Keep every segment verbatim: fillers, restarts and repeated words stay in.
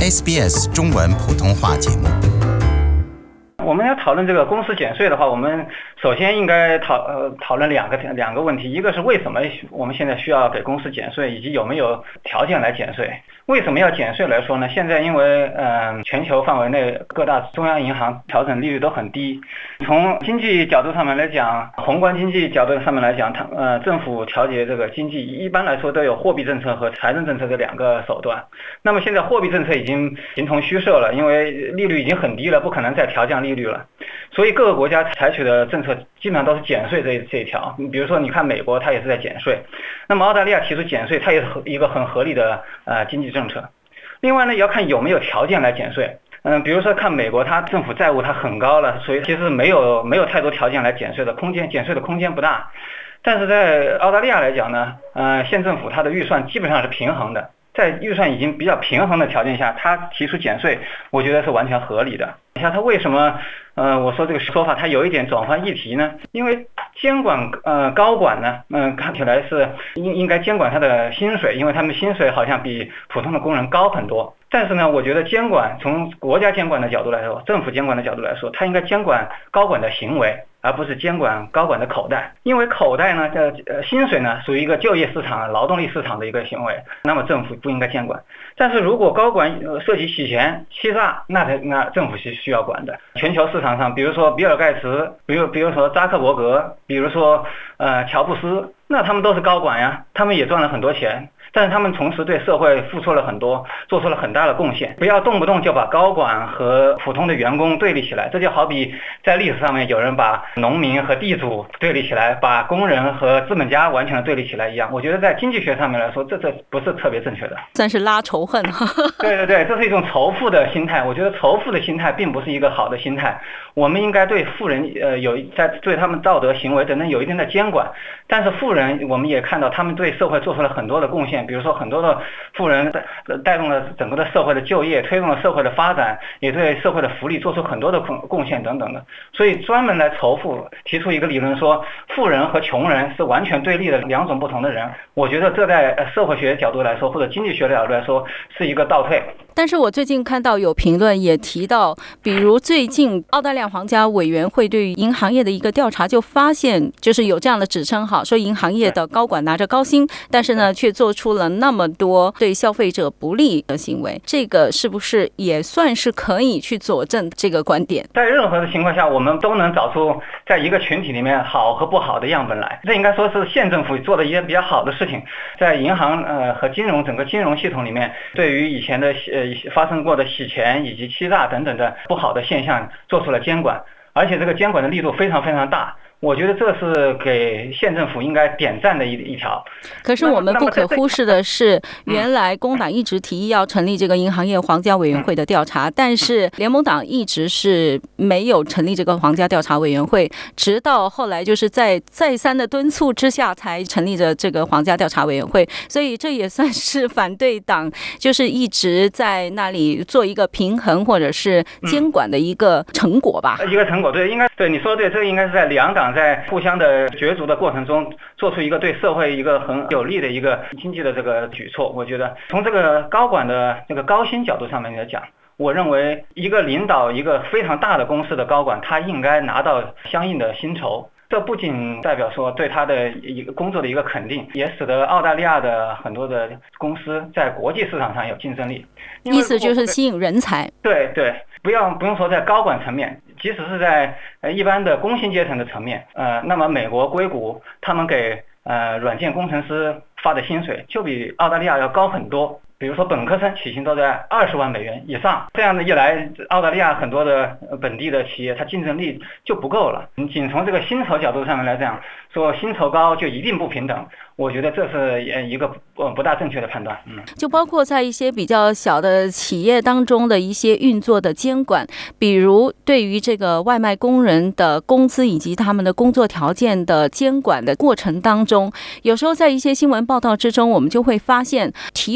S B S 中文普通话节目。 我们要讨论这个公司减税的话，我们首先应该讨呃讨论两个两个问题，一个是为什么我们现在需要给公司减税，以及有没有条件来减税。为什么要减税来说呢？现在因为嗯、呃、全球范围内各大中央银行调整利率都很低，从经济角度上面来讲，宏观经济角度上面来讲，它呃政府调节这个经济一般来说都有货币政策和财政政策这两个手段。那么现在货币政策已经形同虚设了，因为利率已经很低了，不可能再调降利率了。所以各个国家采取的政策基本上都是减税这这一条。比如说你看美国，它也是在减税。那么澳大利亚提出减税，它也是一个很合理的呃经济政策。另外呢，也要看有没有条件来减税。嗯，比如说看美国，它政府债务它很高了，所以其实没有没有太多条件来减税的空间，减税的空间不大。但是在澳大利亚来讲呢，呃，县政府它的预算基本上是平衡的。在预算已经比较平衡的条件下，他提出减税，我觉得是完全合理的。你看他为什么，呃，我说这个说法，他有一点转换议题呢？因为监管呃高管呢，嗯、呃，看起来是应应该监管他的薪水，因为他们薪水好像比普通的工人高很多。但是呢，我觉得监管从国家监管的角度来说，政府监管的角度来说，他应该监管高管的行为，而不是监管高管的口袋。因为口袋呢，呃呃薪水呢属于一个就业市场、劳动力市场的一个行为，那么政府不应该监管。但是如果高管呃涉及洗钱、欺诈，那才那政府是需要管的。全球市场上，比如说比尔盖茨，比如比如说扎克伯格，比如说呃乔布斯，那他们都是高管呀，他们也赚了很多钱。但是他们同时对社会付出了很多，做出了很大的贡献。不要动不动就把高管和普通的员工对立起来，这就好比在历史上面有人把农民和地主对立起来，把工人和资本家完全的对立起来一样。我觉得在经济学上面来说，这这不是特别正确的， 算是拉仇恨。 对对对，这是一种仇富的心态。我觉得仇富的心态并不是一个好的心态。我们应该对富人呃有在对他们道德行为等等有一定的监管，但是富人我们也看到他们对社会做出了很多的贡献。比如说很多的富人带动了整个的社会的就业，推动了社会的发展，也对社会的福利做出很多的贡献等等的。所以专门来仇富，提出一个理论说富人和穷人是完全对立的两种不同的人，我觉得这在社会学角度来说或者经济学的角度来说是一个倒退。 但是我最近看到有评论也提到，比如最近澳大利亚皇家委员会对于银行业的一个调查，就发现就是有这样的指称哈，说银行业的高管拿着高薪，但是呢却做出了那么多对消费者不利的行为，这个是不是也算是可以去佐证这个观点？ 在任何的情况下，我们都能找出在一个群体里面好和不好的样本来。这应该说是县政府做的一件比较好的事情，在银行呃和金融整个金融系统里面，对于以前的呃发生过的洗钱以及欺诈等等的不好的现象做出了监管，而且这个监管的力度非常非常大。我觉得这是给县政府应该点赞的一一条。 可是我们不可忽视的是，原来工党一直提议要成立这个银行业皇家委员会的调查，但是联盟党一直是没有成立这个皇家调查委员会，直到后来就是在再三的敦促之下才成立着这个皇家调查委员会。所以这也算是反对党就是一直在那里做一个平衡或者是监管的一个成果吧。 一个成果，对，应该对你说对，这个应该是在两党在互相的角逐的过程中做出一个对社会一个很有利的一个经济的这个举措。我觉得从这个高管的这个高薪角度上面来讲，我认为一个领导一个非常大的公司的高管，他应该拿到相应的薪酬。这不仅代表说对他的一个工作的一个肯定，也使得澳大利亚的很多的公司在国际市场上有竞争力。 意思就是吸引人才。 对对，不要不用说在高管层面，即使是在呃一般的工薪阶层的层面，呃，那么美国硅谷他们给呃软件工程师发的薪水就比澳大利亚要高很多。比如说本科生起薪都在二十万美元以上，这样的一来，澳大利亚很多的本地的企业，它竞争力就不够了。你仅从这个薪酬角度上面来讲，说薪酬高就一定不平等，我觉得这是一个不大正确的判断。嗯， 就包括在一些比较小的企业当中的一些运作的监管，比如对于这个外卖工人的工资以及他们的工作条件的监管的过程当中，有时候在一些新闻报道之中，我们就会发现提出要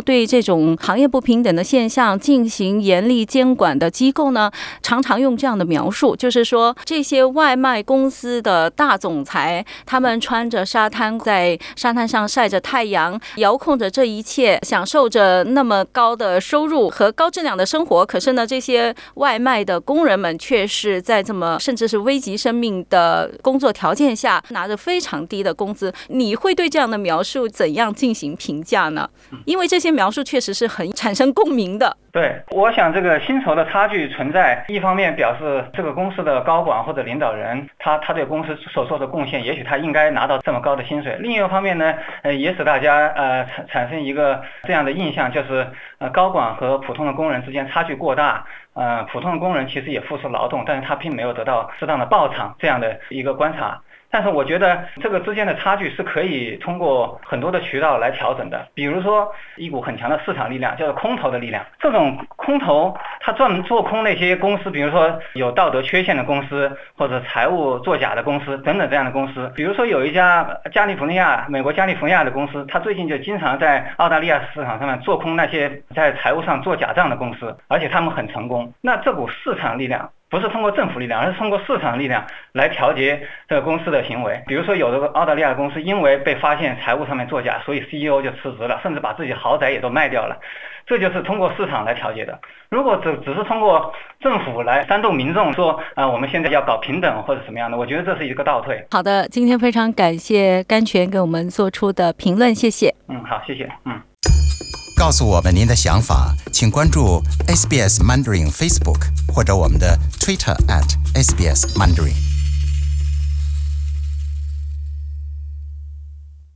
对这种行业不平等的现象进行严厉监管的机构呢，常常用这样的描述，就是说这些外卖公司的大总裁，他们穿着沙滩，在沙滩上晒着太阳，遥控着这一切，享受着那么高的收入和高质量的生活。可是呢，这些外卖的工人们却是在这么甚至是危及生命的工作条件下，拿着非常低的工资。你会对这样的描述怎样进行评价呢？因为这些描述确实是很产生共鸣的。 对，我想这个薪酬的差距存在，一方面表示这个公司的高管或者领导人，他他对公司所做的贡献，也许他应该拿到这么高的薪水。另一个方面呢，呃，也使大家呃产产生一个这样的印象，就是呃高管和普通的工人之间差距过大。呃，普通的工人其实也付出劳动，但是他并没有得到适当的报偿，这样的一个观察。但是我觉得这个之间的差距是可以通过很多的渠道来调整的，比如说一股很强的市场力量，叫做空头的力量。这种空头他专门做空那些公司，比如说有道德缺陷的公司，或者财务作假的公司等等这样的公司。比如说有一家加利福尼亚美国加利福尼亚的公司，他最近就经常在澳大利亚市场上面做空那些在财务上做假账的公司，而且他们很成功。那这股市场力量不是通过政府力量，而是通过市场力量来调节这个公司的行为。比如说有的澳大利亚的公司因为被发现财务上面作假，所以 C E O 就辞职了，甚至把自己豪宅也都卖掉了。这就是通过市场来调节的。如果只只是通过政府来煽动民众说啊、呃，我们现在要搞平等或者什么样的，我觉得这是一个倒退。 好的，今天非常感谢甘泉给我们做出的评论，谢谢。 嗯，好，谢谢。嗯。 告诉我们您的想法，请关注 S B S Mandarin Facebook 或者我们的 Twitter at S B S Mandarin。